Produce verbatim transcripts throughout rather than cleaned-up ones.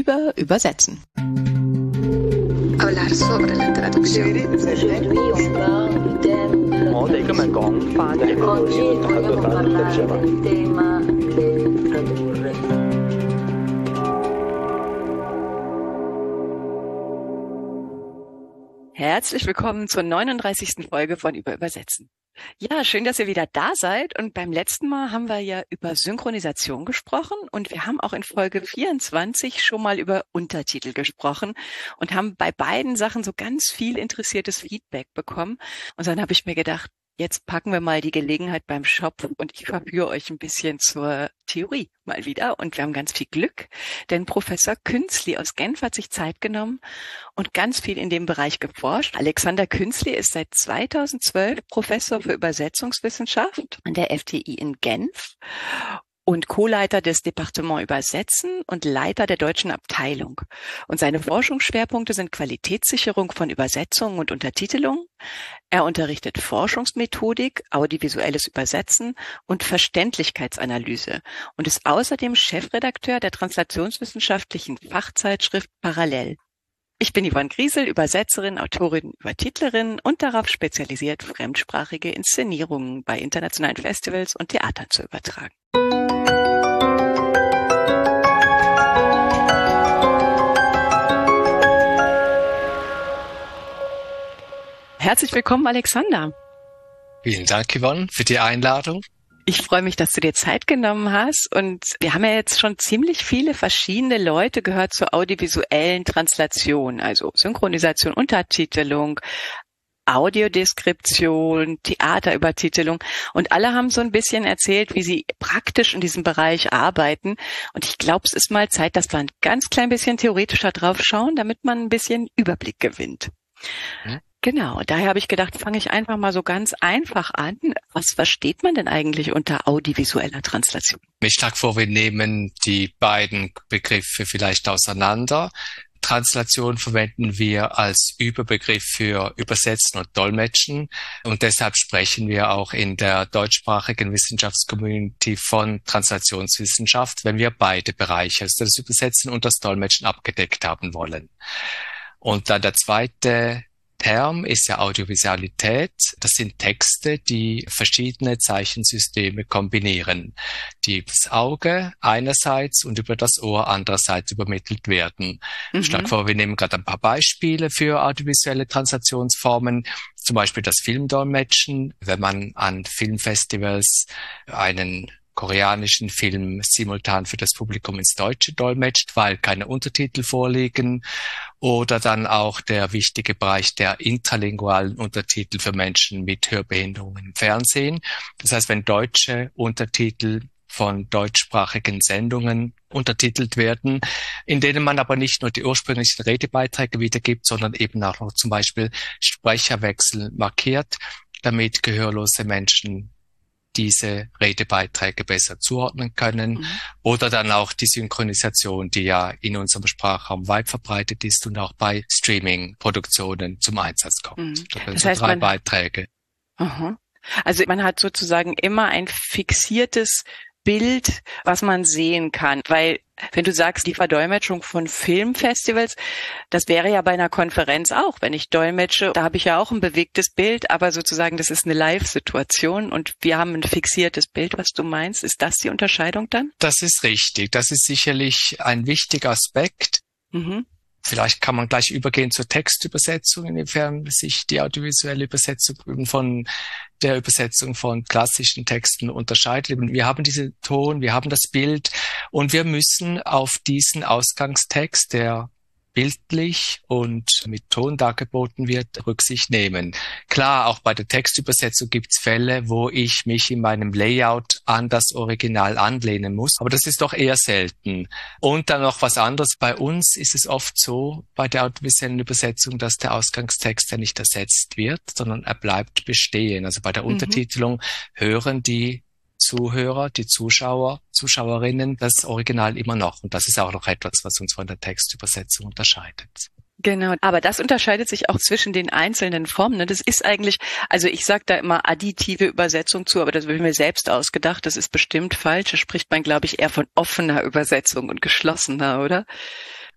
über Übersetzen. Hablar sobre la traducción. Herzlich willkommen zur neununddreißigsten Folge von Über Übersetzen. Ja, schön, dass ihr wieder da seid. Und beim letzten Mal haben wir ja über Synchronisation gesprochen und wir haben auch in Folge vierundzwanzig schon mal über Untertitel gesprochen und haben bei beiden Sachen so ganz viel interessiertes Feedback bekommen. Und dann habe ich mir gedacht, jetzt packen wir mal die Gelegenheit beim Shop und ich verführe euch ein bisschen zur Theorie mal wieder. Und wir haben ganz viel Glück, denn Professor Künzli aus Genf hat sich Zeit genommen und ganz viel in dem Bereich geforscht. Alexander Künzli ist seit zweitausendzwölf Professor für Übersetzungswissenschaft an der F T I in Genf und Co-Leiter des Departements Übersetzen und Leiter der deutschen Abteilung. Und seine Forschungsschwerpunkte sind Qualitätssicherung von Übersetzungen und Untertitelung. Er unterrichtet Forschungsmethodik, audiovisuelles Übersetzen und Verständlichkeitsanalyse und ist außerdem Chefredakteur der translationswissenschaftlichen Fachzeitschrift Parallel. Ich bin Yvonne Griesel, Übersetzerin, Autorin, Übertitlerin und darauf spezialisiert, fremdsprachige Inszenierungen bei internationalen Festivals und Theatern zu übertragen. Herzlich willkommen, Alexander. Vielen Dank, Yvonne, für die Einladung. Ich freue mich, dass du dir Zeit genommen hast. Und wir haben ja jetzt schon ziemlich viele verschiedene Leute gehört zur audiovisuellen Translation, also Synchronisation, Untertitelung, Audiodeskription, Theaterübertitelung. Und alle haben so ein bisschen erzählt, wie sie praktisch in diesem Bereich arbeiten. Und ich glaube, es ist mal Zeit, dass wir ein ganz klein bisschen theoretischer drauf schauen, damit man ein bisschen Überblick gewinnt. Hm? Genau, daher habe ich gedacht, fange ich einfach mal so ganz einfach an. Was versteht man denn eigentlich unter audiovisueller Translation? Ich schlage vor, wir nehmen die beiden Begriffe vielleicht auseinander. Translation verwenden wir als Überbegriff für Übersetzen und Dolmetschen und deshalb sprechen wir auch in der deutschsprachigen Wissenschaftscommunity von Translationswissenschaft, wenn wir beide Bereiche, also das Übersetzen und das Dolmetschen, abgedeckt haben wollen. Und dann der zweite Term ist ja Audiovisualität. Das sind Texte, die verschiedene Zeichensysteme kombinieren, die das Auge einerseits und über das Ohr andererseits übermittelt werden. Mhm. Ich schlage vor, wir nehmen gerade ein paar Beispiele für audiovisuelle Translationsformen. Zum Beispiel das Filmdolmetschen, wenn man an Filmfestivals einen koreanischen Film simultan für das Publikum ins Deutsche dolmetscht, weil keine Untertitel vorliegen. Oder dann auch der wichtige Bereich der interlingualen Untertitel für Menschen mit Hörbehinderungen im Fernsehen. Das heißt, wenn deutsche Untertitel von deutschsprachigen Sendungen untertitelt werden, in denen man aber nicht nur die ursprünglichen Redebeiträge wiedergibt, sondern eben auch noch zum Beispiel Sprecherwechsel markiert, damit gehörlose Menschen diese Redebeiträge besser zuordnen können. Mhm. Oder dann auch die Synchronisation, die ja in unserem Sprachraum weit verbreitet ist und auch bei Streaming-Produktionen zum Einsatz kommt. Mhm. Das sind so heißt, drei man, Beiträge. Aha. Also man hat sozusagen immer ein fixiertes Bild, was man sehen kann, weil wenn du sagst, die Verdolmetschung von Filmfestivals, das wäre ja bei einer Konferenz auch, wenn ich dolmetsche, da habe ich ja auch ein bewegtes Bild, aber sozusagen das ist eine Live-Situation und wir haben ein fixiertes Bild, was du meinst. Ist das die Unterscheidung dann? Das ist richtig. Das ist sicherlich ein wichtiger Aspekt. Mhm. Vielleicht kann man gleich übergehen zur Textübersetzung, inwiefern sich die audiovisuelle Übersetzung von der Übersetzung von klassischen Texten unterscheidet. Wir haben diesen Ton, wir haben das Bild und wir müssen auf diesen Ausgangstext, der bildlich und mit Ton dargeboten wird, Rücksicht nehmen. Klar, auch bei der Textübersetzung gibt es Fälle, wo ich mich in meinem Layout an das Original anlehnen muss, aber das ist doch eher selten. Und dann noch was anderes. Bei uns ist es oft so, bei der audiovisuellen Übersetzung, dass der Ausgangstext ja nicht ersetzt wird, sondern er bleibt bestehen. Also bei der mhm. Untertitelung hören die Zuhörer, die Zuschauer, Zuschauerinnen das Original immer noch. Und das ist auch noch etwas, was uns von der Textübersetzung unterscheidet. Genau, aber das unterscheidet sich auch zwischen den einzelnen Formen. Das ist eigentlich, also ich sage da immer additive Übersetzung zu, aber das habe ich mir selbst ausgedacht. Das ist bestimmt falsch. Da spricht man, glaube ich, eher von offener Übersetzung und geschlossener, oder?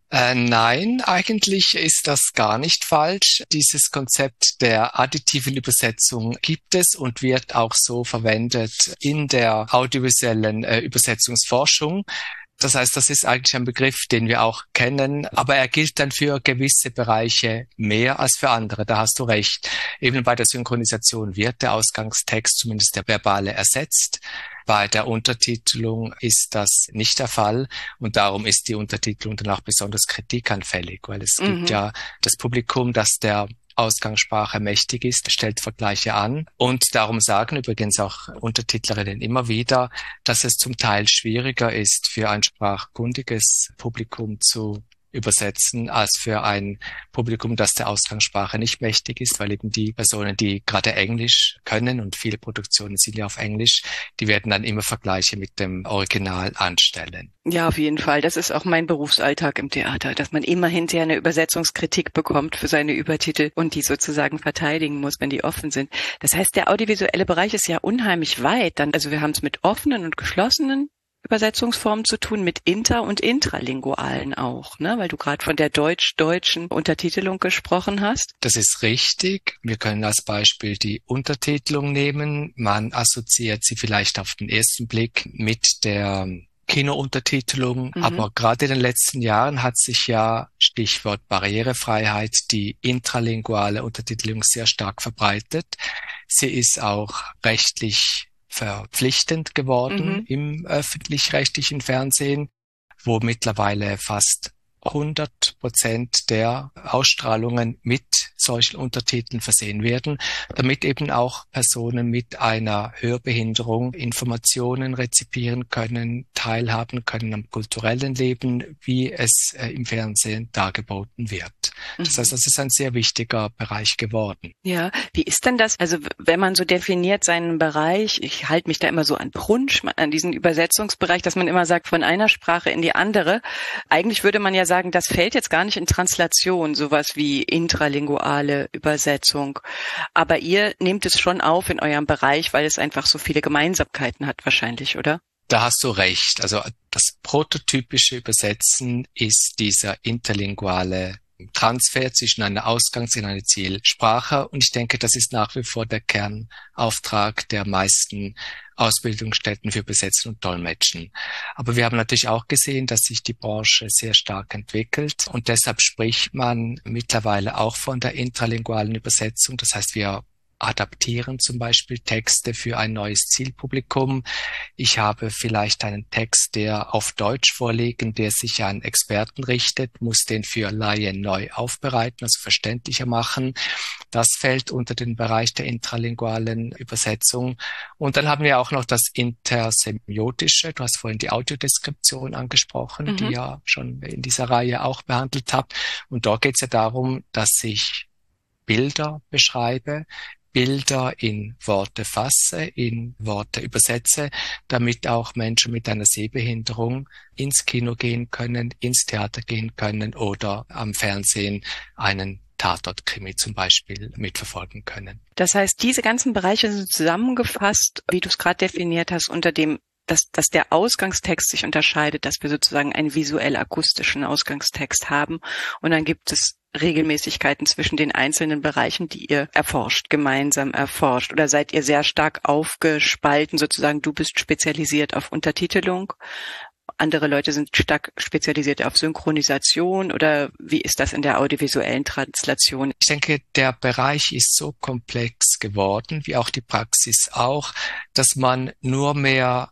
Äh, nein, eigentlich ist das gar nicht falsch. Dieses Konzept der additiven Übersetzung gibt es und wird auch so verwendet in der audiovisuellen äh, Übersetzungsforschung. Das heißt, das ist eigentlich ein Begriff, den wir auch kennen, aber er gilt dann für gewisse Bereiche mehr als für andere. Da hast du recht. Eben bei der Synchronisation wird der Ausgangstext, zumindest der verbale, ersetzt. Bei der Untertitelung ist das nicht der Fall und darum ist die Untertitelung dann auch besonders kritikanfällig, weil es mhm. gibt ja das Publikum, das der Ausgangssprache mächtig ist, stellt Vergleiche an. Und darum sagen übrigens auch Untertitlerinnen immer wieder, dass es zum Teil schwieriger ist, für ein sprachkundiges Publikum zu übersetzen, als für ein Publikum, das der Ausgangssprache nicht mächtig ist, weil eben die Personen, die gerade Englisch können, und viele Produktionen sind ja auf Englisch, die werden dann immer Vergleiche mit dem Original anstellen. Ja, auf jeden Fall. Das ist auch mein Berufsalltag im Theater, dass man immer hinterher eine Übersetzungskritik bekommt für seine Übertitel und die sozusagen verteidigen muss, wenn die offen sind. Das heißt, der audiovisuelle Bereich ist ja unheimlich weit. Dann, also wir haben es mit offenen und geschlossenen Übersetzungsformen zu tun, mit inter- und intralingualen auch, ne? Weil du gerade von der deutsch-deutschen Untertitelung gesprochen hast. Das ist richtig. Wir können als Beispiel die Untertitelung nehmen. Man assoziiert sie vielleicht auf den ersten Blick mit der Kinountertitelung, mhm. aber gerade in den letzten Jahren hat sich ja, Stichwort Barrierefreiheit, die intralinguale Untertitelung sehr stark verbreitet. Sie ist auch rechtlich verpflichtend geworden mhm. im öffentlich-rechtlichen Fernsehen, wo mittlerweile fast hundert Prozent der Ausstrahlungen mit solchen Untertiteln versehen werden, damit eben auch Personen mit einer Hörbehinderung Informationen rezipieren können, teilhaben können am kulturellen Leben, wie es äh, im Fernsehen dargeboten wird. Mhm. Das heißt, das ist ein sehr wichtiger Bereich geworden. Ja, wie ist denn das? Also wenn man so definiert seinen Bereich, ich halte mich da immer so an Brunch, an diesen Übersetzungsbereich, dass man immer sagt, von einer Sprache in die andere. Eigentlich würde man ja sagen, das fällt jetzt gar nicht in Translation, sowas wie intralinguale Übersetzung. Aber ihr nehmt es schon auf in eurem Bereich, weil es einfach so viele Gemeinsamkeiten hat wahrscheinlich, oder? Da hast du recht. Also das prototypische Übersetzen ist dieser interlinguale Transfer zwischen einer Ausgangs- und einer Zielsprache. Und ich denke, das ist nach wie vor der Kernauftrag der meisten Ausbildungsstätten für Übersetzen und Dolmetschen. Aber wir haben natürlich auch gesehen, dass sich die Branche sehr stark entwickelt. Und deshalb spricht man mittlerweile auch von der intralingualen Übersetzung. Das heißt, wir adaptieren zum Beispiel Texte für ein neues Zielpublikum. Ich habe vielleicht einen Text, der auf Deutsch vorliegen, der sich an Experten richtet, muss den für Laien neu aufbereiten, also verständlicher machen. Das fällt unter den Bereich der intralingualen Übersetzung. Und dann haben wir auch noch das Intersemiotische. Du hast vorhin die Audiodeskription angesprochen, mhm. die ja schon in dieser Reihe auch behandelt habt. Und dort geht es ja darum, dass ich Bilder beschreibe, Bilder in Worte fasse, in Worte übersetze, damit auch Menschen mit einer Sehbehinderung ins Kino gehen können, ins Theater gehen können oder am Fernsehen einen Tatort-Krimi zum Beispiel mitverfolgen können. Das heißt, diese ganzen Bereiche sind zusammengefasst, wie du es gerade definiert hast, unter dem, dass, dass der Ausgangstext sich unterscheidet, dass wir sozusagen einen visuell-akustischen Ausgangstext haben und dann gibt es Regelmäßigkeiten zwischen den einzelnen Bereichen, die ihr erforscht, gemeinsam erforscht? Oder seid ihr sehr stark aufgespalten, sozusagen du bist spezialisiert auf Untertitelung, andere Leute sind stark spezialisiert auf Synchronisation oder wie ist das in der audiovisuellen Translation? Ich denke, der Bereich ist so komplex geworden, wie auch die Praxis auch, dass man nur mehr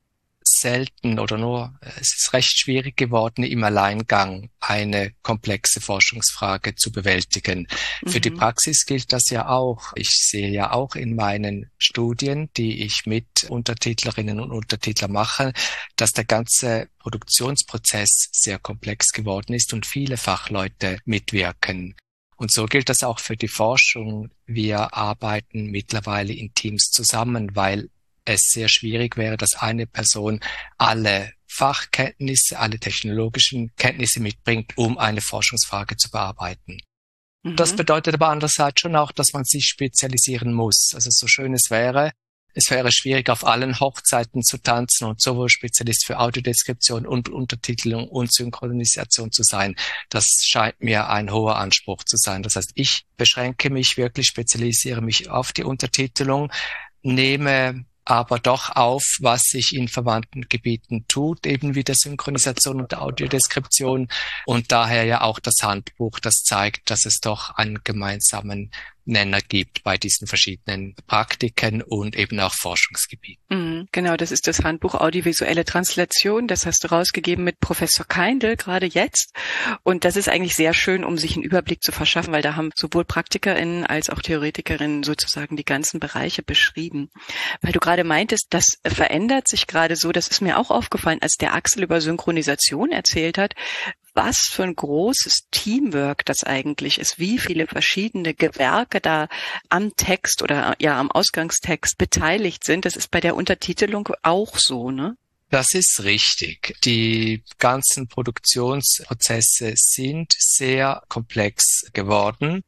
selten oder nur, es ist recht schwierig geworden, im Alleingang eine komplexe Forschungsfrage zu bewältigen. Mhm. Für die Praxis gilt das ja auch. Ich sehe ja auch in meinen Studien, die ich mit Untertitlerinnen und Untertitler mache, dass der ganze Produktionsprozess sehr komplex geworden ist und viele Fachleute mitwirken. Und so gilt das auch für die Forschung. Wir arbeiten mittlerweile in Teams zusammen, weil es sehr schwierig wäre, dass eine Person alle Fachkenntnisse, alle technologischen Kenntnisse mitbringt, um eine Forschungsfrage zu bearbeiten. Mhm. Das bedeutet aber andererseits schon auch, dass man sich spezialisieren muss. Also so schön es wäre, Es wäre schwierig, auf allen Hochzeiten zu tanzen und sowohl Spezialist für Audiodeskription und Untertitelung und Synchronisation zu sein. Das scheint mir ein hoher Anspruch zu sein. Das heißt, ich beschränke mich wirklich, spezialisiere mich auf die Untertitelung, nehme aber doch auf, was sich in verwandten Gebieten tut, eben wie der Synchronisation und der Audiodeskription und daher ja auch das Handbuch, das zeigt, dass es doch einen gemeinsamen Nenner gibt bei diesen verschiedenen Praktiken und eben auch Forschungsgebieten. Mhm, genau, das ist das Handbuch Audiovisuelle Translation. Das hast du rausgegeben mit Professor Keindl gerade jetzt. Und das ist eigentlich sehr schön, um sich einen Überblick zu verschaffen, weil da haben sowohl PraktikerInnen als auch TheoretikerInnen sozusagen die ganzen Bereiche beschrieben. Weil du gerade meintest, das verändert sich gerade so, das ist mir auch aufgefallen, als der Axel über Synchronisation erzählt hat, was für ein großes Teamwork das eigentlich ist, wie viele verschiedene Gewerke da am Text oder ja am Ausgangstext beteiligt sind. Das ist bei der Untertitelung auch so, ne? Das ist richtig. Die ganzen Produktionsprozesse sind sehr komplex geworden.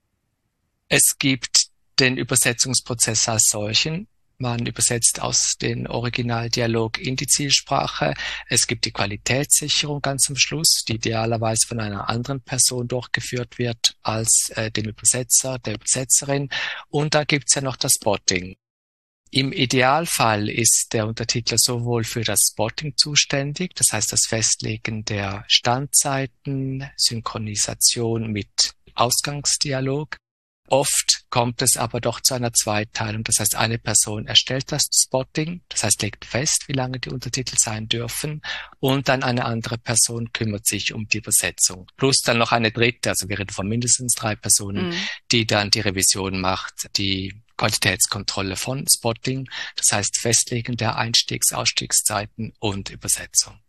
Es gibt den Übersetzungsprozess als solchen. Man übersetzt aus dem Originaldialog in die Zielsprache. Es gibt die Qualitätssicherung ganz am Schluss, die idealerweise von einer anderen Person durchgeführt wird als äh, dem Übersetzer, der Übersetzerin. Und da gibt's ja noch das Spotting. Im Idealfall ist der Untertitler sowohl für das Spotting zuständig, das heißt das Festlegen der Standzeiten, Synchronisation mit Ausgangsdialog. Oft kommt es aber doch zu einer Zweiteilung. Das heißt, eine Person erstellt das Spotting, das heißt, legt fest, wie lange die Untertitel sein dürfen, und dann eine andere Person kümmert sich um die Übersetzung. Plus dann noch eine dritte, also wir reden von mindestens drei Personen, mhm. die dann die Revision macht, die Qualitätskontrolle von Spotting, das heißt Festlegen der Einstiegs-, Ausstiegszeiten und Übersetzung.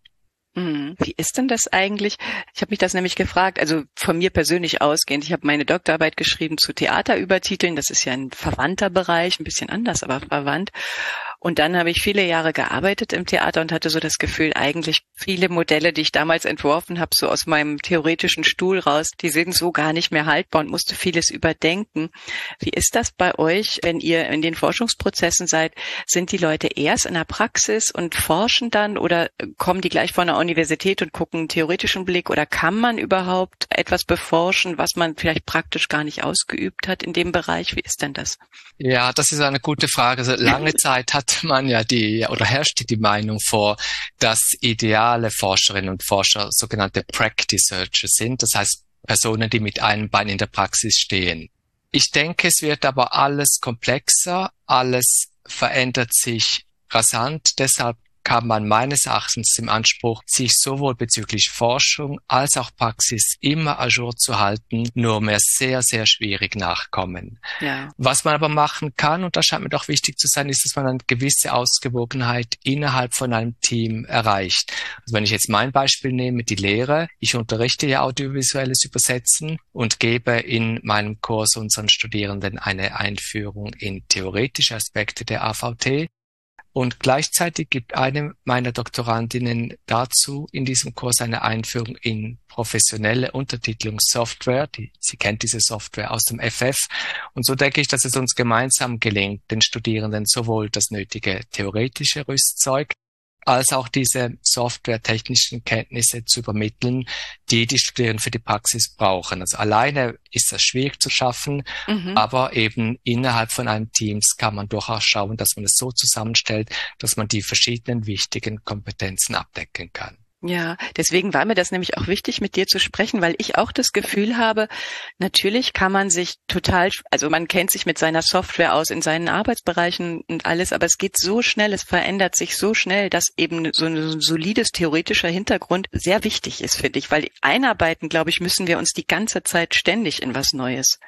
Wie ist denn das eigentlich? Ich habe mich das nämlich gefragt, also von mir persönlich ausgehend. Ich habe meine Doktorarbeit geschrieben zu Theaterübertiteln. Das ist ja ein verwandter Bereich, ein bisschen anders, aber verwandt. Und dann habe ich viele Jahre gearbeitet im Theater und hatte so das Gefühl, eigentlich viele Modelle, die ich damals entworfen habe, so aus meinem theoretischen Stuhl raus, die sind so gar nicht mehr haltbar und musste vieles überdenken. Wie ist das bei euch, wenn ihr in den Forschungsprozessen seid? Sind die Leute erst in der Praxis und forschen dann oder kommen die gleich von der Universität und gucken einen theoretischen Blick, oder kann man überhaupt etwas beforschen, was man vielleicht praktisch gar nicht ausgeübt hat in dem Bereich? Wie ist denn das? Ja, das ist eine gute Frage. Also lange Zeit hat man ja die, oder herrschte die Meinung vor, dass ideale Forscherinnen und Forscher sogenannte Practice Searchers sind. Das heißt Personen, die mit einem Bein in der Praxis stehen. Ich denke, es wird aber alles komplexer, alles verändert sich rasant. Deshalb kann man meines Erachtens im Anspruch, sich sowohl bezüglich Forschung als auch Praxis immer à jour zu halten, nur mehr sehr, sehr schwierig nachkommen. Ja. Was man aber machen kann, und das scheint mir doch wichtig zu sein, ist, dass man eine gewisse Ausgewogenheit innerhalb von einem Team erreicht. Also wenn ich jetzt mein Beispiel nehme, die Lehre, ich unterrichte ja audiovisuelles Übersetzen und gebe in meinem Kurs unseren Studierenden eine Einführung in theoretische Aspekte der A V T. Und gleichzeitig gibt eine meiner Doktorandinnen dazu in diesem Kurs eine Einführung in professionelle Untertitelungssoftware. Die, sie kennt diese Software aus dem F F. Und so denke ich, dass es uns gemeinsam gelingt, den Studierenden sowohl das nötige theoretische Rüstzeug als auch diese softwaretechnischen Kenntnisse zu übermitteln, die die Studierenden für die Praxis brauchen. Also alleine ist das schwierig zu schaffen, mhm. aber eben innerhalb von einem Teams kann man durchaus schauen, dass man es so zusammenstellt, dass man die verschiedenen wichtigen Kompetenzen abdecken kann. Ja, deswegen war mir das nämlich auch wichtig, mit dir zu sprechen, weil ich auch das Gefühl habe, natürlich kann man sich total, also man kennt sich mit seiner Software aus in seinen Arbeitsbereichen und alles, aber es geht so schnell, es verändert sich so schnell, dass eben so ein solides theoretischer Hintergrund sehr wichtig ist für dich, weil einarbeiten, glaube ich, müssen wir uns die ganze Zeit ständig in was Neues.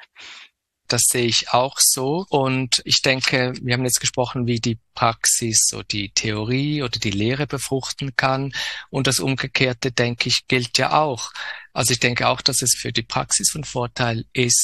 Das sehe ich auch so. Und ich denke, wir haben jetzt gesprochen, wie die Praxis so die Theorie oder die Lehre befruchten kann. Und das Umgekehrte, denke ich, gilt ja auch. Also ich denke auch, dass es für die Praxis von Vorteil ist,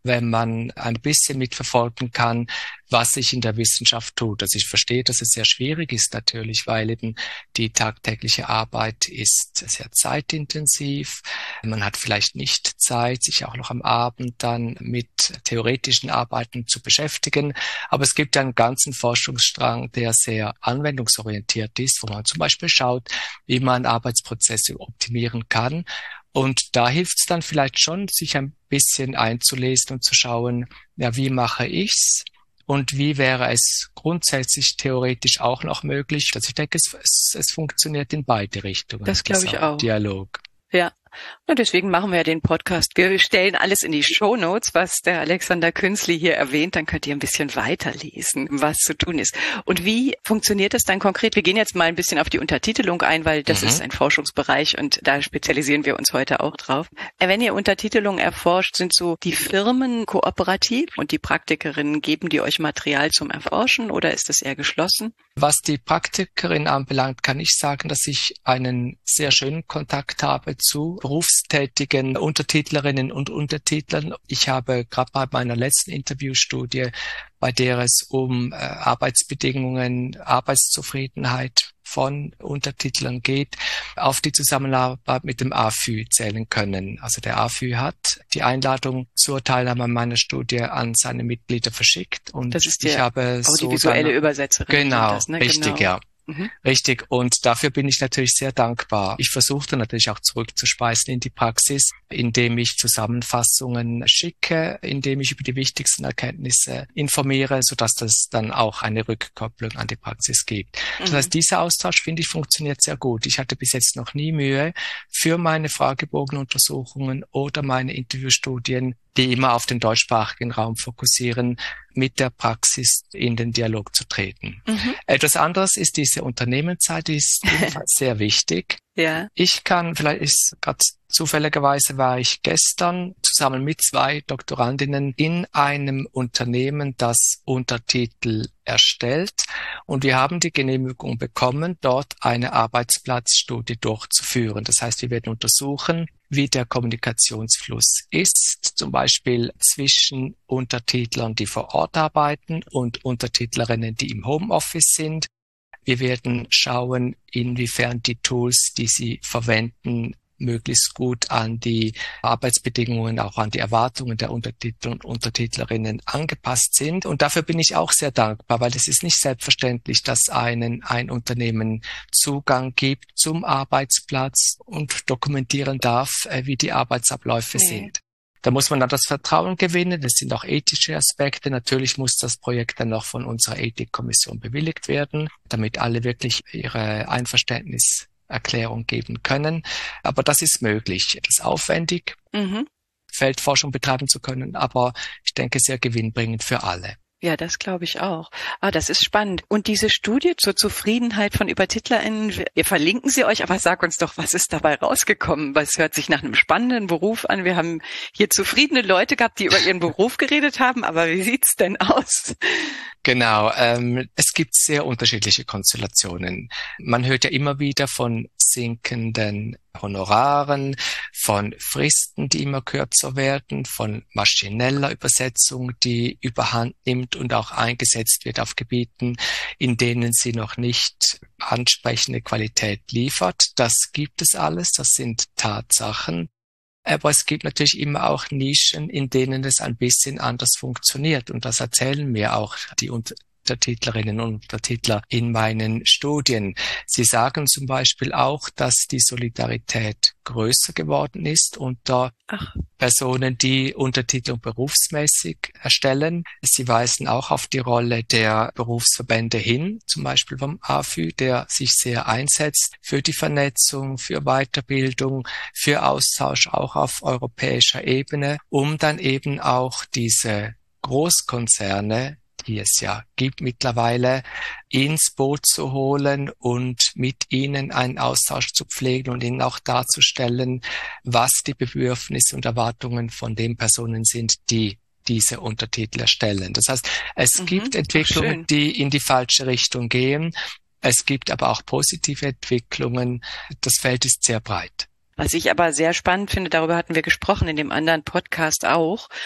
wenn man ein bisschen mitverfolgen kann, was sich in der Wissenschaft tut. Also ich verstehe, dass es sehr schwierig ist natürlich, weil eben die tagtägliche Arbeit ist sehr zeitintensiv. Man hat vielleicht nicht Zeit, sich auch noch am Abend dann mit theoretischen Arbeiten zu beschäftigen. Aber es gibt einen ganzen Forschungsstrang, der sehr anwendungsorientiert ist, wo man zum Beispiel schaut, wie man Arbeitsprozesse optimieren kann. Und da hilft es dann vielleicht schon, sich ein bisschen einzulesen und zu schauen, ja, wie mache ich's? Und wie wäre es grundsätzlich theoretisch auch noch möglich? Also ich denke, es, es, es funktioniert in beide Richtungen. Das glaube ich auch. Dialog. Ja. Und deswegen machen wir ja den Podcast. Wir stellen alles in die Shownotes, was der Alexander Künzli hier erwähnt. Dann könnt ihr ein bisschen weiterlesen, was zu tun ist. Und wie funktioniert das dann konkret? Wir gehen jetzt mal ein bisschen auf die Untertitelung ein, weil das mhm. ist ein Forschungsbereich und da spezialisieren wir uns heute auch drauf. Wenn ihr Untertitelung erforscht, sind so die Firmen kooperativ und die Praktikerinnen geben die euch Material zum Erforschen oder ist das eher geschlossen? Was die Praktikerin anbelangt, kann ich sagen, dass ich einen sehr schönen Kontakt habe zu berufstätigen Untertitlerinnen und Untertitlern. Ich habe gerade bei meiner letzten Interviewstudie, bei der es um äh, Arbeitsbedingungen, Arbeitszufriedenheit von Untertitlern geht, auf die Zusammenarbeit mit dem A F Ü zählen können. Also der A F Ü hat die Einladung zur Teilnahme an meiner Studie an seine Mitglieder verschickt und das ist die ich habe audiovisuelle so Übersetzerin. Genau, das, ne? richtig, genau. ja. Mhm. Richtig. Und dafür bin ich natürlich sehr dankbar. Ich versuchte natürlich auch zurückzuspeisen in die Praxis, indem ich Zusammenfassungen schicke, indem ich über die wichtigsten Erkenntnisse informiere, sodass das dann auch eine Rückkopplung an die Praxis gibt. Mhm. Das heißt, dieser Austausch, finde ich, funktioniert sehr gut. Ich hatte bis jetzt noch nie Mühe, für meine Fragebogenuntersuchungen oder meine Interviewstudien, die immer auf den deutschsprachigen Raum fokussieren, mit der Praxis in den Dialog zu treten. Mhm. Etwas anderes ist diese Unternehmenszeit, die ist ebenfalls sehr wichtig. Ja. Ich kann, vielleicht ist gerade zufälligerweise war ich gestern zusammen mit zwei Doktorandinnen in einem Unternehmen, das Untertitel erstellt und wir haben die Genehmigung bekommen, dort eine Arbeitsplatzstudie durchzuführen. Das heißt, wir werden untersuchen, wie der Kommunikationsfluss ist, zum Beispiel zwischen Untertitlern, die vor Ort arbeiten und Untertitlerinnen, die im Homeoffice sind. Wir werden schauen, inwiefern die Tools, die sie verwenden, möglichst gut an die Arbeitsbedingungen, auch an die Erwartungen der Untertitler und Untertitlerinnen angepasst sind. Und dafür bin ich auch sehr dankbar, weil es ist nicht selbstverständlich, dass einen ein Unternehmen Zugang gibt zum Arbeitsplatz und dokumentieren darf, wie die Arbeitsabläufe nee. sind. Da muss man dann das Vertrauen gewinnen. Das sind auch ethische Aspekte. Natürlich muss das Projekt dann noch von unserer Ethikkommission bewilligt werden, damit alle wirklich ihre Einverständniserklärung geben können. Aber das ist möglich. Das ist aufwendig, mhm. Feldforschung betreiben zu können, aber ich denke sehr gewinnbringend für alle. Ja, das glaube ich auch. Ah, das ist spannend. Und diese Studie zur Zufriedenheit von ÜbertitlerInnen, wir verlinken sie euch, aber sag uns doch, was ist dabei rausgekommen? Was hört sich nach einem spannenden Beruf an? Wir haben hier zufriedene Leute gehabt, die über ihren Beruf geredet haben, aber wie sieht's denn aus? Genau, ähm, es gibt sehr unterschiedliche Konstellationen. Man hört ja immer wieder von sinkenden Honoraren, von Fristen, die immer kürzer werden, von maschineller Übersetzung, die überhand nimmt und auch eingesetzt wird auf Gebieten, in denen sie noch nicht ansprechende Qualität liefert. Das gibt es alles, das sind Tatsachen. Aber es gibt natürlich immer auch Nischen, in denen es ein bisschen anders funktioniert. Und das erzählen mir auch die Untertitlerinnen und Untertitler in meinen Studien. Sie sagen zum Beispiel auch, dass die Solidarität größer geworden ist unter Ach. Personen, die Untertitelung berufsmäßig erstellen. Sie weisen auch auf die Rolle der Berufsverbände hin, zum Beispiel vom A F Ü, der sich sehr einsetzt für die Vernetzung, für Weiterbildung, für Austausch auch auf europäischer Ebene, um dann eben auch diese Großkonzerne, die es ja gibt mittlerweile, ins Boot zu holen und mit ihnen einen Austausch zu pflegen und ihnen auch darzustellen, was die Bedürfnisse und Erwartungen von den Personen sind, die diese Untertitel erstellen. Das heißt, es mhm, gibt Entwicklungen, die in die falsche Richtung gehen. Es gibt aber auch positive Entwicklungen. Das Feld ist sehr breit. Was ich aber sehr spannend finde, darüber hatten wir gesprochen in dem anderen Podcast auch,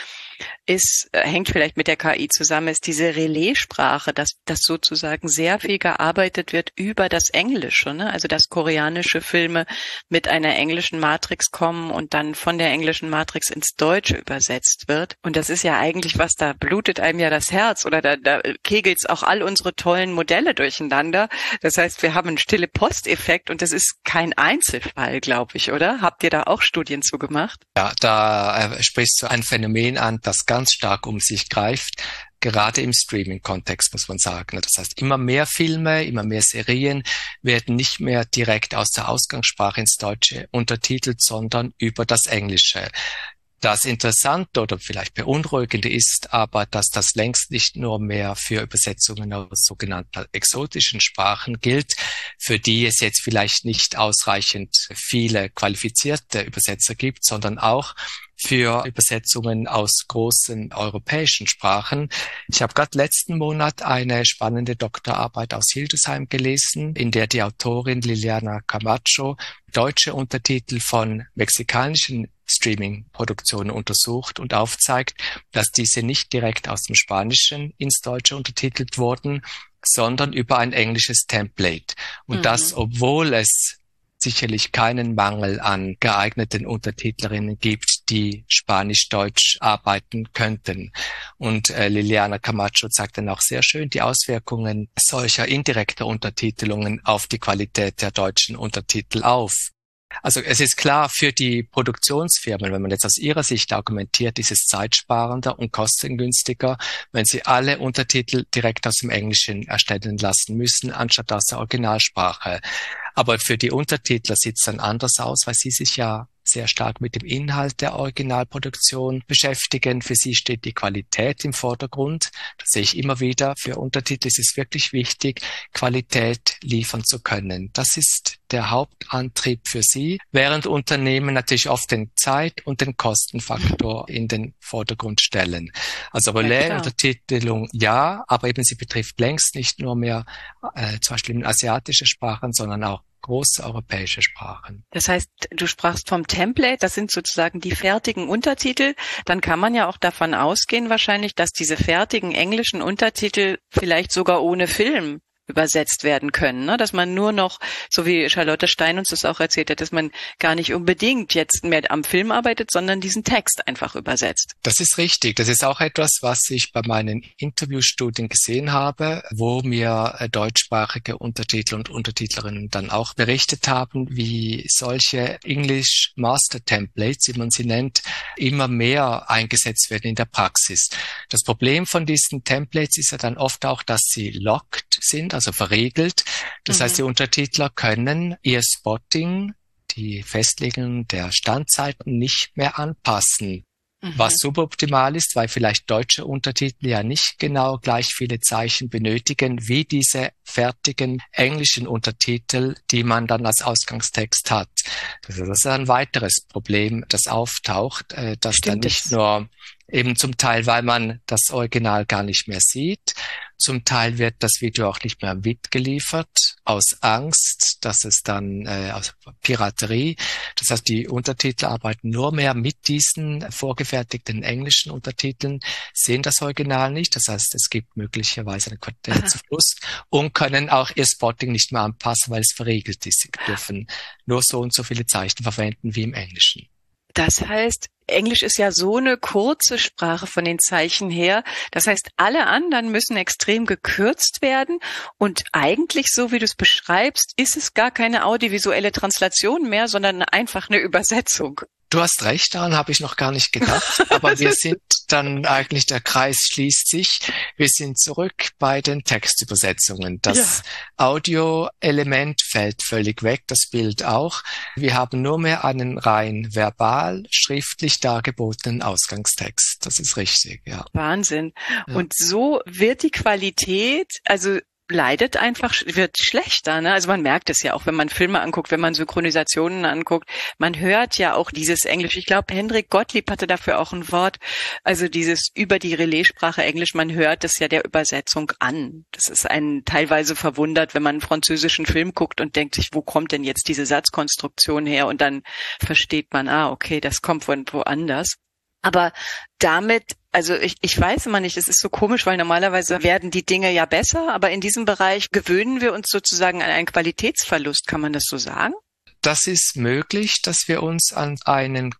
ist, hängt vielleicht mit der K I zusammen, ist diese Relaissprache, dass, dass sozusagen sehr viel gearbeitet wird über das Englische, ne? Also dass koreanische Filme mit einer englischen Matrix kommen und dann von der englischen Matrix ins Deutsche übersetzt wird. Und das ist ja eigentlich was, da blutet einem ja das Herz oder da, da kegelt's auch all unsere tollen Modelle durcheinander. Das heißt, wir haben einen stille Posteffekt und das ist kein Einzelfall, glaube ich, oder? Habt ihr da auch Studien zu gemacht? Ja, da äh, sprichst du ein Phänomen an, das ganz stark um sich greift, gerade im Streaming-Kontext, muss man sagen. Das heißt, immer mehr Filme, immer mehr Serien werden nicht mehr direkt aus der Ausgangssprache ins Deutsche untertitelt, sondern über das Englische. Das Interessante oder vielleicht Beunruhigende ist aber, dass das längst nicht nur mehr für Übersetzungen aus sogenannten exotischen Sprachen gilt, für die es jetzt vielleicht nicht ausreichend viele qualifizierte Übersetzer gibt, sondern auch für Übersetzungen aus großen europäischen Sprachen. Ich habe gerade letzten Monat eine spannende Doktorarbeit aus Hildesheim gelesen, in der die Autorin Liliana Camacho deutsche Untertitel von mexikanischen Streaming-Produktionen untersucht und aufzeigt, dass diese nicht direkt aus dem Spanischen ins Deutsche untertitelt wurden, sondern über ein englisches Template. Und mhm. das, obwohl es sicherlich keinen Mangel an geeigneten Untertitlerinnen gibt, die Spanisch-Deutsch arbeiten könnten. Und äh, Liliana Camacho zeigt dann auch sehr schön die Auswirkungen solcher indirekter Untertitelungen auf die Qualität der deutschen Untertitel auf. Also es ist klar, für die Produktionsfirmen, wenn man jetzt aus ihrer Sicht argumentiert, ist es zeitsparender und kostengünstiger, wenn sie alle Untertitel direkt aus dem Englischen erstellen lassen müssen, anstatt aus der Originalsprache. Aber für die Untertitler sieht es dann anders aus, weil sie sich ja sehr stark mit dem Inhalt der Originalproduktion beschäftigen. Für sie steht die Qualität im Vordergrund. Das sehe ich immer wieder. Für Untertitel ist es wirklich wichtig, Qualität liefern zu können. Das ist der Hauptantrieb für sie, während Unternehmen natürlich oft den Zeit- und den Kostenfaktor in den Vordergrund stellen. Also Relais-Untertitelung ja, aber eben sie betrifft längst nicht nur mehr äh, zum Beispiel asiatische Sprachen, sondern auch große europäische Sprachen. Das heißt, du sprachst vom Template, das sind sozusagen die fertigen Untertitel. Dann kann man ja auch davon ausgehen wahrscheinlich, dass diese fertigen englischen Untertitel vielleicht sogar ohne Film übersetzt werden können, ne? Dass man nur noch, so wie Charlotte Stein uns das auch erzählt hat, dass man gar nicht unbedingt jetzt mehr am Film arbeitet, sondern diesen Text einfach übersetzt. Das ist richtig. Das ist auch etwas, was ich bei meinen Interviewstudien gesehen habe, wo mir deutschsprachige Untertitel und Untertitlerinnen dann auch berichtet haben, wie solche English Master Templates, wie man sie nennt, immer mehr eingesetzt werden in der Praxis. Das Problem von diesen Templates ist ja dann oft auch, dass sie locked sind, also verriegelt. Das mhm. heißt, die Untertitler können ihr Spotting, die Festlegung der Standzeiten nicht mehr anpassen. Mhm. Was suboptimal ist, weil vielleicht deutsche Untertitel ja nicht genau gleich viele Zeichen benötigen wie diese fertigen englischen Untertitel, die man dann als Ausgangstext hat. Also das ist ein weiteres Problem, das auftaucht, dass Stimmt, dann nicht nur eben zum Teil, weil man das Original gar nicht mehr sieht. Zum Teil wird das Video auch nicht mehr mitgeliefert, aus Angst, dass es dann, äh, aus Piraterie. Das heißt, die Untertitel arbeiten nur mehr mit diesen vorgefertigten englischen Untertiteln, sehen das Original nicht. Das heißt, es gibt möglicherweise einen Qualitätsverlust und können auch ihr Spotting nicht mehr anpassen, weil es verriegelt ist. Sie dürfen nur so und so viele Zeichen verwenden wie im Englischen. Das heißt, Englisch ist ja so eine kurze Sprache von den Zeichen her. Das heißt, alle anderen müssen extrem gekürzt werden. Und eigentlich, so wie du es beschreibst, ist es gar keine audiovisuelle Translation mehr, sondern einfach eine Übersetzung. Du hast recht, daran habe ich noch gar nicht gedacht. Aber wir sind dann eigentlich, der Kreis schließt sich. Wir sind zurück bei den Textübersetzungen. Das ja. Audio-Element fällt völlig weg, das Bild auch. Wir haben nur mehr einen rein verbal, schriftlich dargebotenen Ausgangstext. Das ist richtig, ja. Wahnsinn. Ja. Und so wird die Qualität, also leidet einfach, wird schlechter, ne? Also man merkt es ja auch, wenn man Filme anguckt, wenn man Synchronisationen anguckt. Man hört ja auch dieses Englisch. Ich glaube, Hendrik Gottlieb hatte dafür auch ein Wort. Also dieses über die Relaissprache Englisch, man hört es ja der Übersetzung an. Das ist einen teilweise verwundert, wenn man einen französischen Film guckt und denkt sich, wo kommt denn jetzt diese Satzkonstruktion her? Und dann versteht man, ah, okay, das kommt von woanders. Aber damit, also ich, ich weiß immer nicht, es ist so komisch, weil normalerweise werden die Dinge ja besser, aber in diesem Bereich gewöhnen wir uns sozusagen an einen Qualitätsverlust, kann man das so sagen? Das ist möglich, dass wir uns an einen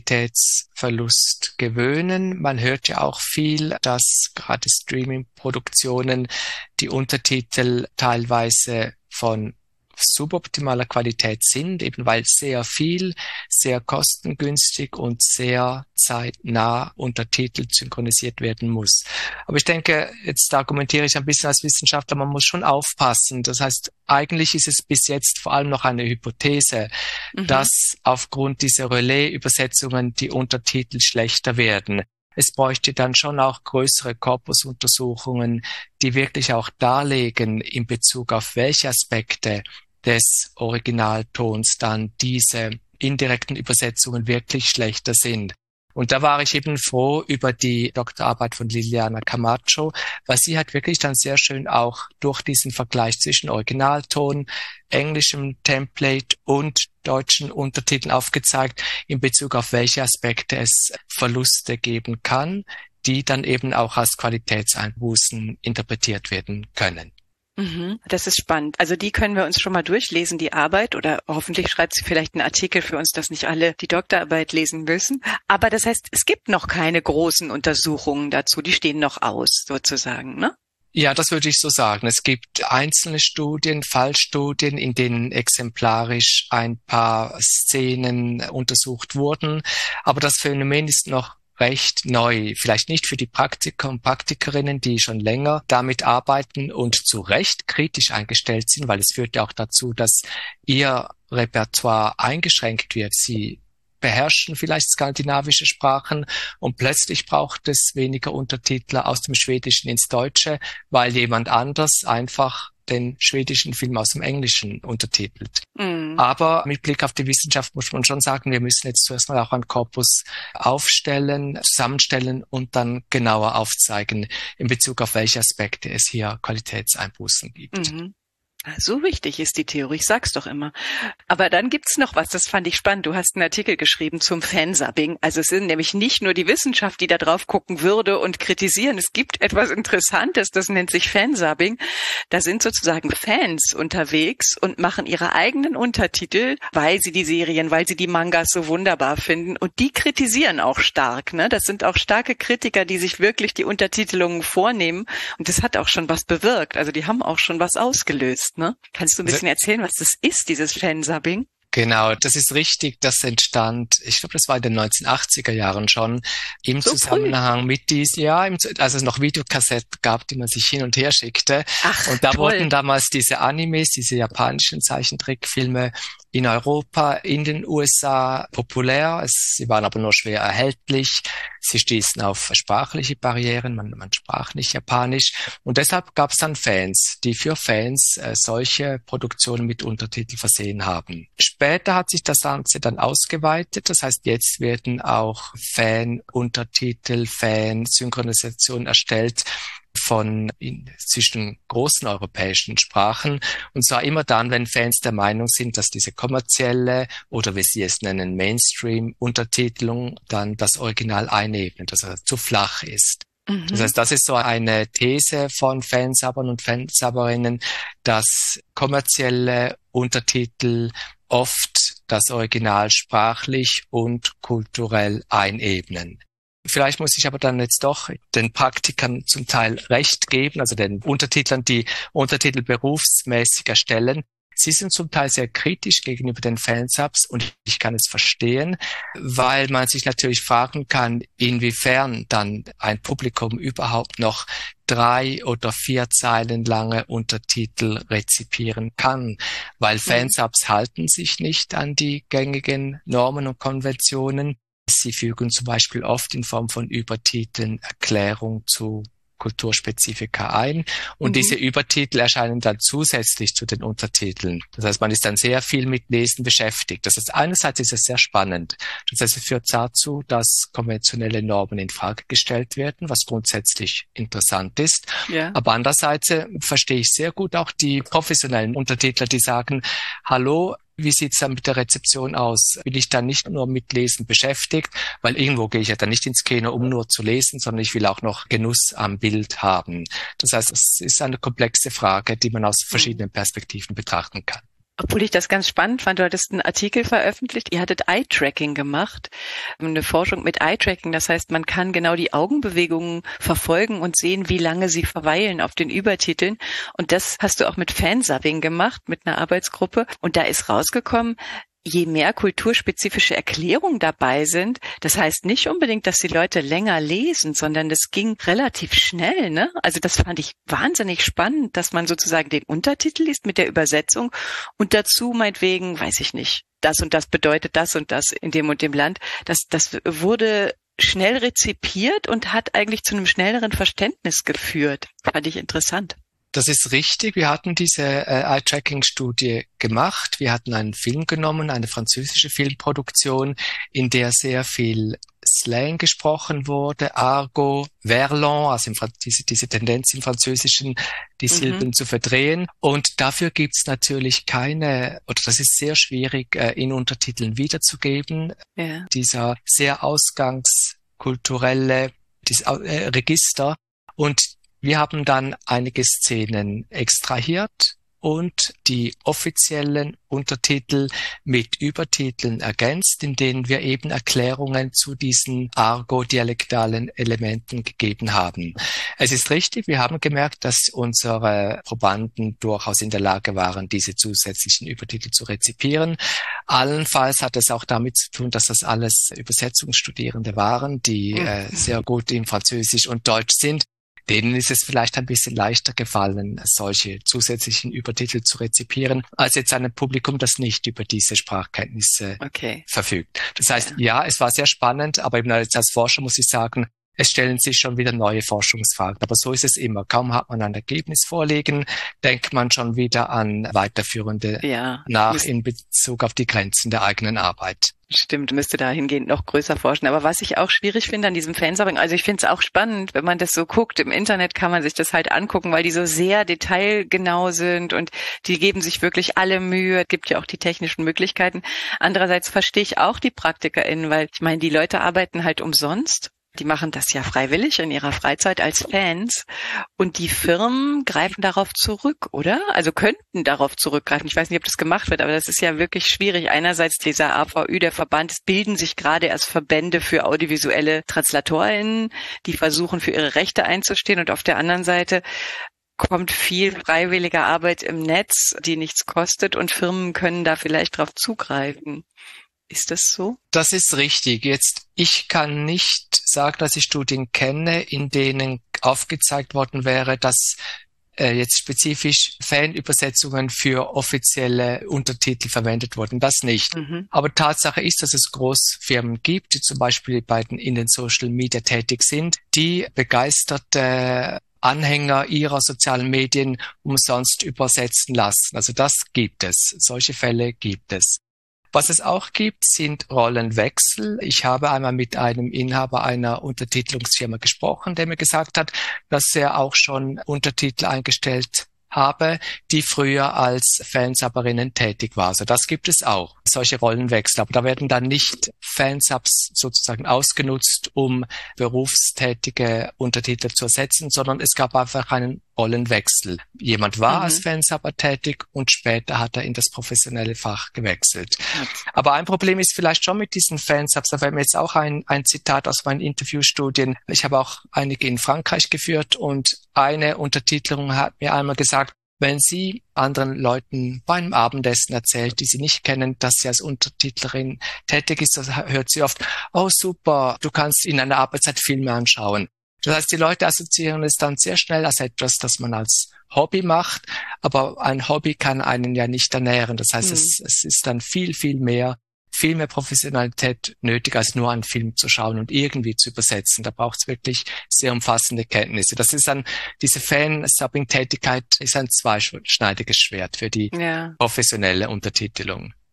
Qualitätsverlust gewöhnen. Man hört ja auch viel, dass gerade Streaming-Produktionen die Untertitel teilweise von suboptimaler Qualität sind, eben weil sehr viel, sehr kostengünstig und sehr zeitnah untertitelt synchronisiert werden muss. Aber ich denke, jetzt argumentiere ich ein bisschen als Wissenschaftler, man muss schon aufpassen. Das heißt, eigentlich ist es bis jetzt vor allem noch eine Hypothese, mhm. dass aufgrund dieser Relais-Übersetzungen die Untertitel schlechter werden. Es bräuchte dann schon auch größere Korpusuntersuchungen, die wirklich auch darlegen in Bezug auf welche Aspekte des Originaltons dann diese indirekten Übersetzungen wirklich schlechter sind. Und da war ich eben froh über die Doktorarbeit von Liliana Camacho, weil sie hat wirklich dann sehr schön auch durch diesen Vergleich zwischen Originalton, englischem Template und deutschen Untertiteln aufgezeigt, in Bezug auf welche Aspekte es Verluste geben kann, die dann eben auch als Qualitätseinbußen interpretiert werden können. Mhm, das ist spannend. Also die können wir uns schon mal durchlesen, die Arbeit, oder hoffentlich schreibt sie vielleicht einen Artikel für uns, dass nicht alle die Doktorarbeit lesen müssen. Aber das heißt, es gibt noch keine großen Untersuchungen dazu, die stehen noch aus, sozusagen, ne? Ja, das würde ich so sagen. Es gibt einzelne Studien, Fallstudien, in denen exemplarisch ein paar Szenen untersucht wurden. Aber das Phänomen ist noch recht neu, vielleicht nicht für die Praktiker und Praktikerinnen, die schon länger damit arbeiten und zu Recht kritisch eingestellt sind, weil es führt ja auch dazu, dass ihr Repertoire eingeschränkt wird. Sie beherrschen vielleicht skandinavische Sprachen und plötzlich braucht es weniger Untertitler aus dem Schwedischen ins Deutsche, weil jemand anders einfach den schwedischen Film aus dem Englischen untertitelt. Mm. Aber mit Blick auf die Wissenschaft muss man schon sagen, wir müssen jetzt zuerst mal auch einen Korpus aufstellen, zusammenstellen und dann genauer aufzeigen, in Bezug auf welche Aspekte es hier Qualitätseinbußen gibt. Mm-hmm. So wichtig ist die Theorie, ich sag's doch immer. Aber dann gibt's noch was, das fand ich spannend. Du hast einen Artikel geschrieben zum Fansubbing. Also es sind nämlich nicht nur die Wissenschaft, die da drauf gucken würde und kritisieren. Es gibt etwas Interessantes, das nennt sich Fansubbing. Da sind sozusagen Fans unterwegs und machen ihre eigenen Untertitel, weil sie die Serien, weil sie die Mangas so wunderbar finden. Und die kritisieren auch stark, ne? Das sind auch starke Kritiker, die sich wirklich die Untertitelungen vornehmen. Und das hat auch schon was bewirkt. Also die haben auch schon was ausgelöst. Ne? Kannst du ein bisschen erzählen, was das ist, dieses Fansubbing? Genau, das ist richtig. Das entstand, ich glaube, das war in den neunzehnhundertachtziger Jahren schon, im so Zusammenhang früh. mit dies, ja, im, als es noch Videokassetten gab, die man sich hin und her schickte. Ach, und da toll. wurden damals diese Animes, diese japanischen Zeichentrickfilme in Europa, in den U S A populär. Es, sie waren aber nur schwer erhältlich. Sie stießen auf sprachliche Barrieren. Man, man sprach nicht Japanisch. Und deshalb gab es dann Fans, die für Fans äh, solche Produktionen mit Untertitel versehen haben. Später hat sich das Ganze dann ausgeweitet. Das heißt, jetzt werden auch Fan-Untertitel, Fan-Synchronisationen erstellt von in, zwischen großen europäischen Sprachen. Und zwar immer dann, wenn Fans der Meinung sind, dass diese kommerzielle oder wie sie es nennen, Mainstream-Untertitelung dann das Original einebnet, dass er zu flach ist. Mhm. Das heißt, das ist so eine These von Fansubbern und Fansubberinnen, dass kommerzielle Untertitel oft das Original sprachlich und kulturell einebnen. Vielleicht muss ich aber dann jetzt doch den Praktikern zum Teil recht geben, also den Untertitlern, die Untertitel berufsmäßig erstellen. Sie sind zum Teil sehr kritisch gegenüber den Fansubs und ich kann es verstehen, weil man sich natürlich fragen kann, inwiefern dann ein Publikum überhaupt noch drei oder vier Zeilen lange Untertitel rezipieren kann, weil Fansubs halten sich nicht an die gängigen Normen und Konventionen. Sie fügen zum Beispiel oft in Form von Übertiteln Erklärung zu Kulturspezifika ein und mhm. diese Übertitel erscheinen dann zusätzlich zu den Untertiteln. Das heißt, man ist dann sehr viel mit Lesen beschäftigt. Das heißt, einerseits ist es sehr spannend. Das heißt, es führt dazu, dass konventionelle Normen in Frage gestellt werden, was grundsätzlich interessant ist. Ja. Aber andererseits verstehe ich sehr gut auch die professionellen Untertitler, die sagen, hallo, wie sieht's dann mit der Rezeption aus? Bin ich dann nicht nur mit Lesen beschäftigt? Weil irgendwo gehe ich ja dann nicht ins Kino, um nur zu lesen, sondern ich will auch noch Genuss am Bild haben. Das heißt, es ist eine komplexe Frage, die man aus verschiedenen Perspektiven betrachten kann. Obwohl ich das ganz spannend fand, du hattest einen Artikel veröffentlicht, ihr hattet Eye-Tracking gemacht, eine Forschung mit Eye-Tracking, das heißt, man kann genau die Augenbewegungen verfolgen und sehen, wie lange sie verweilen auf den Übertiteln, und das hast du auch mit Fansubbing gemacht, mit einer Arbeitsgruppe, und da ist rausgekommen, je mehr kulturspezifische Erklärungen dabei sind, das heißt nicht unbedingt, dass die Leute länger lesen, sondern das ging relativ schnell, ne? Also das fand ich wahnsinnig spannend, dass man sozusagen den Untertitel liest mit der Übersetzung und dazu meinetwegen, weiß ich nicht, das und das bedeutet das und das in dem und dem Land. Das, das wurde schnell rezipiert und hat eigentlich zu einem schnelleren Verständnis geführt. Fand ich interessant. Das ist richtig. Wir hatten diese äh, Eye-Tracking-Studie gemacht. Wir hatten einen Film genommen, eine französische Filmproduktion, in der sehr viel Slang gesprochen wurde, Argot, Verlan, also im, diese, diese Tendenz im Französischen, die Silben mhm. zu verdrehen. Und dafür gibt's natürlich keine, oder das ist sehr schwierig, äh, in Untertiteln wiederzugeben. Ja. Dieser sehr ausgangskulturelle dieses, äh, Register. Und wir haben dann einige Szenen extrahiert und die offiziellen Untertitel mit Übertiteln ergänzt, in denen wir eben Erklärungen zu diesen argo-dialektalen Elementen gegeben haben. Es ist richtig, wir haben gemerkt, dass unsere Probanden durchaus in der Lage waren, diese zusätzlichen Übertitel zu rezipieren. Allenfalls hat es auch damit zu tun, dass das alles Übersetzungsstudierende waren, die mhm. äh, sehr gut in Französisch und Deutsch sind. Denen ist es vielleicht ein bisschen leichter gefallen, solche zusätzlichen Übertitel zu rezipieren, als jetzt einem Publikum, das nicht über diese Sprachkenntnisse okay. verfügt. Das heißt, ja. ja, es war sehr spannend, aber eben als Forscher muss ich sagen, es stellen sich schon wieder neue Forschungsfragen. Aber so ist es immer. Kaum hat man ein Ergebnis vorliegen, denkt man schon wieder an weiterführende ja. nach in Bezug auf die Grenzen der eigenen Arbeit. Stimmt, müsste dahingehend noch größer forschen. Aber was ich auch schwierig finde an diesem Fansubbing, also ich finde es auch spannend, wenn man das so guckt. Im Internet kann man sich das halt angucken, weil die so sehr detailgenau sind und die geben sich wirklich alle Mühe. Es gibt ja auch die technischen Möglichkeiten. Andererseits verstehe ich auch die PraktikerInnen, weil ich meine, die Leute arbeiten halt umsonst. Die machen das ja freiwillig in ihrer Freizeit als Fans und die Firmen greifen darauf zurück, oder? Also könnten darauf zurückgreifen. Ich weiß nicht, ob das gemacht wird, aber das ist ja wirklich schwierig. Einerseits dieser A V Ü, der Verband, es bilden sich gerade erst Verbände für audiovisuelle TranslatorInnen, die versuchen, für ihre Rechte einzustehen, und auf der anderen Seite kommt viel freiwillige Arbeit im Netz, die nichts kostet, und Firmen können da vielleicht drauf zugreifen. Ist das so? Das ist richtig. Jetzt, ich kann nicht sagen, dass ich Studien kenne, in denen aufgezeigt worden wäre, dass äh, jetzt spezifisch Fanübersetzungen für offizielle Untertitel verwendet wurden. Das nicht. Mhm. Aber Tatsache ist, dass es Großfirmen gibt, die zum Beispiel bei den in den Social Media tätig sind, die begeisterte Anhänger ihrer sozialen Medien umsonst übersetzen lassen. Also das gibt es. Solche Fälle gibt es. Was es auch gibt, sind Rollenwechsel. Ich habe einmal mit einem Inhaber einer Untertitelungsfirma gesprochen, der mir gesagt hat, dass er auch schon Untertitel eingestellt habe, die früher als Fansubberinnen tätig war. Also das gibt es auch, solche Rollenwechsel. Aber da werden dann nicht Fansubs sozusagen ausgenutzt, um berufstätige Untertitel zu ersetzen, sondern es gab einfach einen Rollenwechsel. Jemand war mhm. als Fansubber tätig und später hat er in das professionelle Fach gewechselt. Mhm. Aber ein Problem ist vielleicht schon mit diesen Fansubs, da fällt mir jetzt auch ein, ein Zitat aus meinen Interviewstudien. Ich habe auch einige in Frankreich geführt und eine Untertitelung hat mir einmal gesagt, wenn sie anderen Leuten bei einem Abendessen erzählt, die sie nicht kennen, dass sie als Untertitlerin tätig ist, dann hört sie oft, oh super, du kannst in einer Arbeitszeit Filme anschauen. Das heißt, die Leute assoziieren es dann sehr schnell als etwas, das man als Hobby macht, aber ein Hobby kann einen ja nicht ernähren. Das heißt, mhm. es, es ist dann viel, viel mehr, viel mehr Professionalität nötig, als nur einen Film zu schauen und irgendwie zu übersetzen. Da braucht es wirklich sehr umfassende Kenntnisse. Das ist dann, diese Fan-Subbing-Tätigkeit ist ein zweischneidiges Schwert für die ja. professionelle Untertitelung.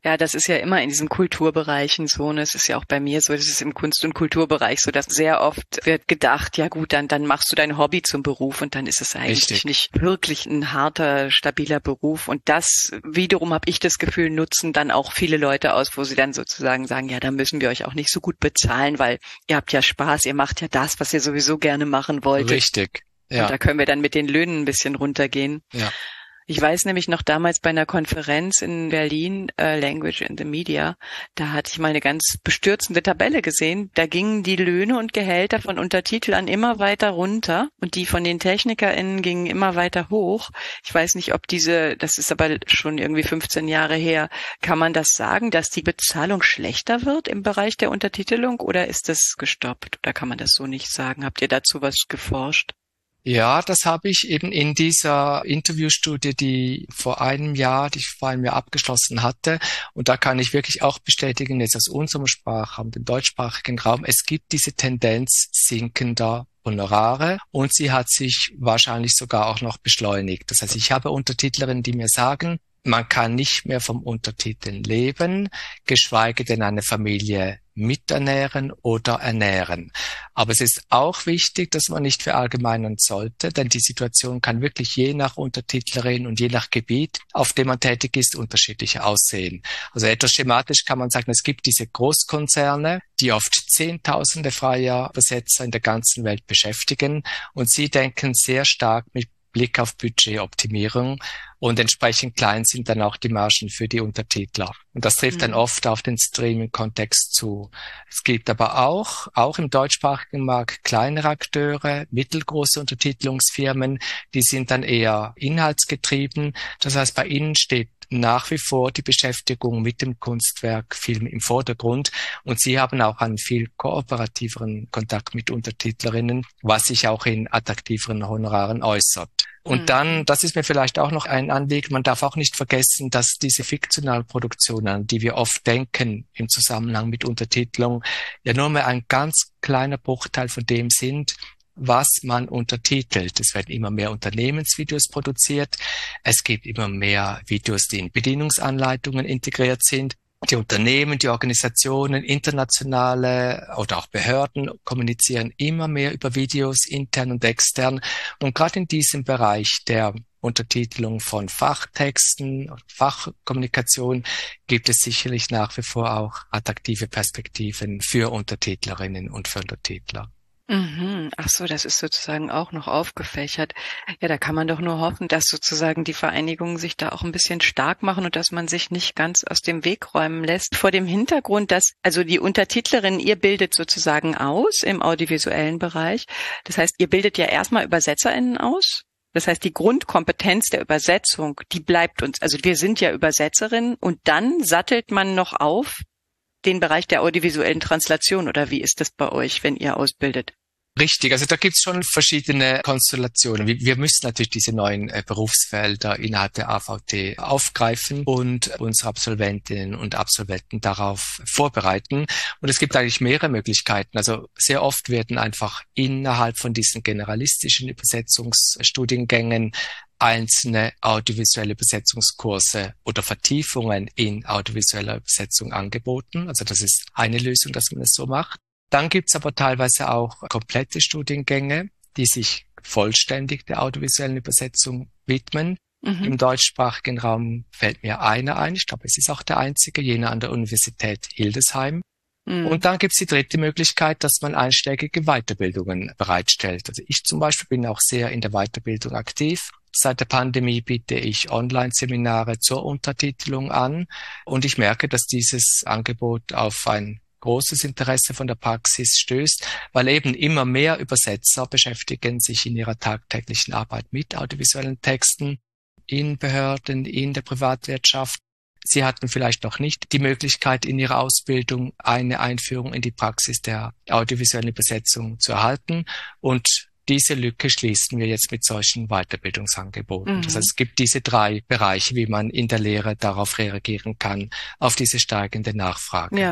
Ja, das ist ja immer in diesen Kulturbereichen so, ne? Es ist ja auch bei mir so, das ist im Kunst- und Kulturbereich so, dass sehr oft wird gedacht, ja gut, dann dann machst du dein Hobby zum Beruf und dann ist es eigentlich Richtig. nicht wirklich ein harter, stabiler Beruf. Und das wiederum habe ich das Gefühl, nutzen dann auch viele Leute aus, wo sie dann sozusagen sagen, ja, da müssen wir euch auch nicht so gut bezahlen, weil ihr habt ja Spaß, ihr macht ja das, was ihr sowieso gerne machen wolltet. Richtig, ja. Und da können wir dann mit den Löhnen ein bisschen runtergehen. Ja. Ich weiß nämlich noch damals bei einer Konferenz in Berlin, äh, Language in the Media, da hatte ich mal eine ganz bestürzende Tabelle gesehen. Da gingen die Löhne und Gehälter von Untertitlern immer weiter runter und die von den TechnikerInnen gingen immer weiter hoch. Ich weiß nicht, ob diese, das ist aber schon irgendwie fünfzehn Jahre her, kann man das sagen, dass die Bezahlung schlechter wird im Bereich der Untertitelung oder ist das gestoppt? Oder kann man das so nicht sagen? Habt ihr dazu was geforscht? Ja, das habe ich eben in dieser Interviewstudie, die vor einem Jahr, die ich vor einem Jahr abgeschlossen hatte. Und da kann ich wirklich auch bestätigen, jetzt aus unserem Sprachraum, dem deutschsprachigen Raum, es gibt diese Tendenz sinkender Honorare und sie hat sich wahrscheinlich sogar auch noch beschleunigt. Das heißt, ich habe Untertitlerinnen, die mir sagen, man kann nicht mehr vom Untertiteln leben, geschweige denn eine Familie miternähren oder ernähren. Aber es ist auch wichtig, dass man nicht verallgemeinern sollte, denn die Situation kann wirklich je nach Untertitlerin und je nach Gebiet, auf dem man tätig ist, unterschiedlich aussehen. Also etwas schematisch kann man sagen, es gibt diese Großkonzerne, die oft Zehntausende freier Übersetzer in der ganzen Welt beschäftigen und sie denken sehr stark mit Blick auf Budgetoptimierung und entsprechend klein sind dann auch die Margen für die Untertitler. Und das trifft mhm. dann oft auf den Streaming-Kontext zu. Es gibt aber auch, auch im deutschsprachigen Markt kleinere Akteure, mittelgroße Untertitelungsfirmen, die sind dann eher inhaltsgetrieben. Das heißt, bei ihnen steht nach wie vor die Beschäftigung mit dem Kunstwerk viel im Vordergrund und sie haben auch einen viel kooperativeren Kontakt mit Untertitlerinnen, was sich auch in attraktiveren Honoraren äußert. Und dann, das ist mir vielleicht auch noch ein Anliegen, man darf auch nicht vergessen, dass diese fiktionalen Produktionen, an die wir oft denken im Zusammenhang mit Untertitelung, ja nur mehr ein ganz kleiner Bruchteil von dem sind, was man untertitelt. Es werden immer mehr Unternehmensvideos produziert. Es gibt immer mehr Videos, die in Bedienungsanleitungen integriert sind. Die Unternehmen, die Organisationen, internationale oder auch Behörden kommunizieren immer mehr über Videos, intern und extern. Und gerade in diesem Bereich der Untertitelung von Fachtexten, Fachkommunikation gibt es sicherlich nach wie vor auch attraktive Perspektiven für Untertitlerinnen und für Untertitler. Mhm. Ach so, das ist sozusagen auch noch aufgefächert. Ja, da kann man doch nur hoffen, dass sozusagen die Vereinigungen sich da auch ein bisschen stark machen und dass man sich nicht ganz aus dem Weg räumen lässt. Vor dem Hintergrund, dass also die Untertitlerin, ihr bildet sozusagen aus im audiovisuellen Bereich. Das heißt, ihr bildet ja erstmal ÜbersetzerInnen aus. Das heißt, die Grundkompetenz der Übersetzung, die bleibt uns. Also wir sind ja Übersetzerinnen und dann sattelt man noch auf den Bereich der audiovisuellen Translation oder wie ist das bei euch, wenn ihr ausbildet? Richtig, also da gibt's schon verschiedene Konstellationen. Wir müssen natürlich diese neuen äh, Berufsfelder innerhalb der A V T aufgreifen und unsere Absolventinnen und Absolventen darauf vorbereiten. Und es gibt eigentlich mehrere Möglichkeiten. Also sehr oft werden einfach innerhalb von diesen generalistischen Übersetzungsstudiengängen einzelne audiovisuelle Übersetzungskurse oder Vertiefungen in audiovisueller Übersetzung angeboten. Also das ist eine Lösung, dass man es so macht. Dann gibt's aber teilweise auch komplette Studiengänge, die sich vollständig der audiovisuellen Übersetzung widmen. Mhm. Im deutschsprachigen Raum fällt mir einer ein. Ich glaube, es ist auch der einzige, jener an der Universität Hildesheim. Mhm. Und dann gibt's die dritte Möglichkeit, dass man einschlägige Weiterbildungen bereitstellt. Also ich zum Beispiel bin auch sehr in der Weiterbildung aktiv. Seit der Pandemie biete ich Online-Seminare zur Untertitelung an und ich merke, dass dieses Angebot auf ein großes Interesse von der Praxis stößt, weil eben immer mehr Übersetzer beschäftigen sich in ihrer tagtäglichen Arbeit mit audiovisuellen Texten in Behörden, in der Privatwirtschaft. Sie hatten vielleicht noch nicht die Möglichkeit, in ihrer Ausbildung eine Einführung in die Praxis der audiovisuellen Übersetzung zu erhalten und diese Lücke schließen wir jetzt mit solchen Weiterbildungsangeboten. Mhm. Das heißt, es gibt diese drei Bereiche, wie man in der Lehre darauf reagieren kann, auf diese steigende Nachfrage. Ja.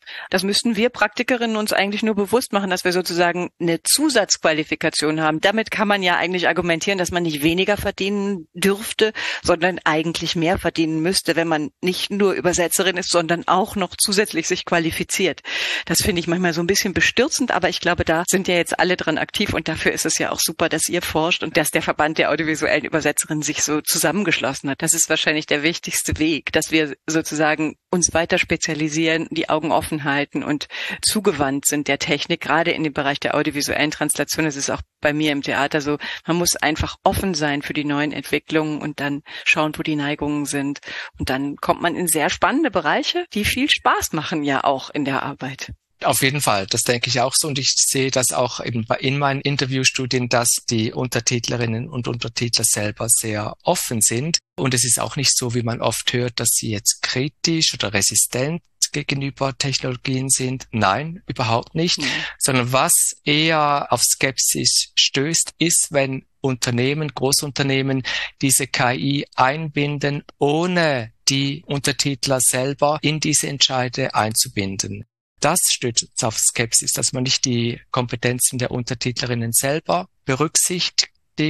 Das müssten wir Praktikerinnen uns eigentlich nur bewusst machen, dass wir sozusagen eine Zusatzqualifikation haben. Damit kann man ja eigentlich argumentieren, dass man nicht weniger verdienen dürfte, sondern eigentlich mehr verdienen müsste, wenn man nicht nur Übersetzerin ist, sondern auch noch zusätzlich sich qualifiziert. Das finde ich manchmal so ein bisschen bestürzend, aber ich glaube, da sind ja jetzt alle dran aktiv und dafür ist es ja auch super, dass ihr forscht und dass der Verband der audiovisuellen Übersetzerinnen sich so zusammengeschlossen hat. Das ist wahrscheinlich der wichtigste Weg, dass wir sozusagen uns weiter spezialisieren, die Augen offen halten und zugewandt sind der Technik, gerade in dem Bereich der audiovisuellen Translation. Das ist auch bei mir im Theater so. Man muss einfach offen sein für die neuen Entwicklungen und dann schauen, wo die Neigungen sind. Und dann kommt man in sehr spannende Bereiche, die viel Spaß machen ja auch in der Arbeit. Auf jeden Fall, das denke ich auch so und ich sehe das auch eben in meinen Interviewstudien, dass die Untertitlerinnen und Untertitler selber sehr offen sind und es ist auch nicht so, wie man oft hört, dass sie jetzt kritisch oder resistent gegenüber Technologien sind. Nein, überhaupt nicht, mhm. sondern was eher auf Skepsis stößt, ist, wenn Unternehmen, Großunternehmen diese K I einbinden, ohne die Untertitler selber in diese Entscheide einzubinden. Das stößt auf Skepsis, dass man nicht die Kompetenzen der Untertitlerinnen selber berücksichtigt,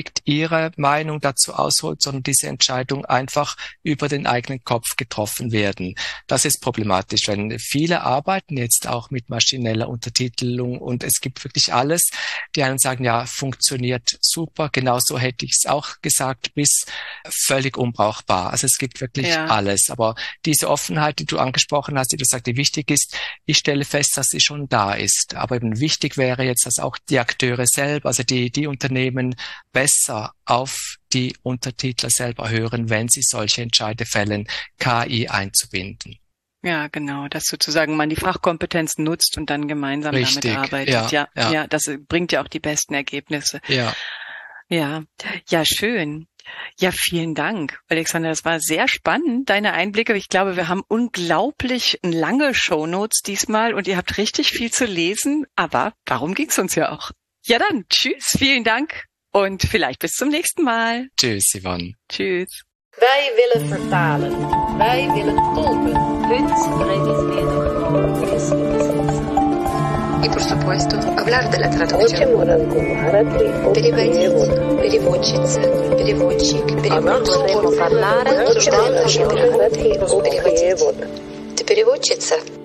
ihre Meinung dazu ausholt, sondern diese Entscheidung einfach über den eigenen Kopf getroffen werden. Das ist problematisch, wenn viele arbeiten jetzt auch mit maschineller Untertitelung und es gibt wirklich alles. Die einen sagen, ja, funktioniert super, genauso hätte ich es auch gesagt, bis völlig unbrauchbar. Also es gibt wirklich ja. alles. Aber diese Offenheit, die du angesprochen hast, die du sagst, die wichtig ist, ich stelle fest, dass sie schon da ist. Aber eben wichtig wäre jetzt, dass auch die Akteure selber, also die, die Unternehmen besser auf die Untertitler selber hören, wenn sie solche Entscheide fällen, K I einzubinden. Ja, genau, dass sozusagen man die Fachkompetenz nutzt und dann gemeinsam Richtig, damit arbeitet. Ja, ja, ja, ja, das bringt ja auch die besten Ergebnisse. Ja, ja, ja, schön. Ja, vielen Dank, Alexander. Das war sehr spannend, deine Einblicke. Ich glaube, wir haben unglaublich lange Shownotes diesmal und ihr habt richtig viel zu lesen, aber darum ging's uns ja auch. Ja dann, tschüss, vielen Dank und vielleicht bis zum nächsten Mal. Tschüss, Yvonne. Tschüss. Wij willen vertalen. Wij willen tolken. Punt Y por supuesto, hablar de la traducción. Переводить, переводчица, переводчик, переводчик. parlare, Переводить. Ты переводчица?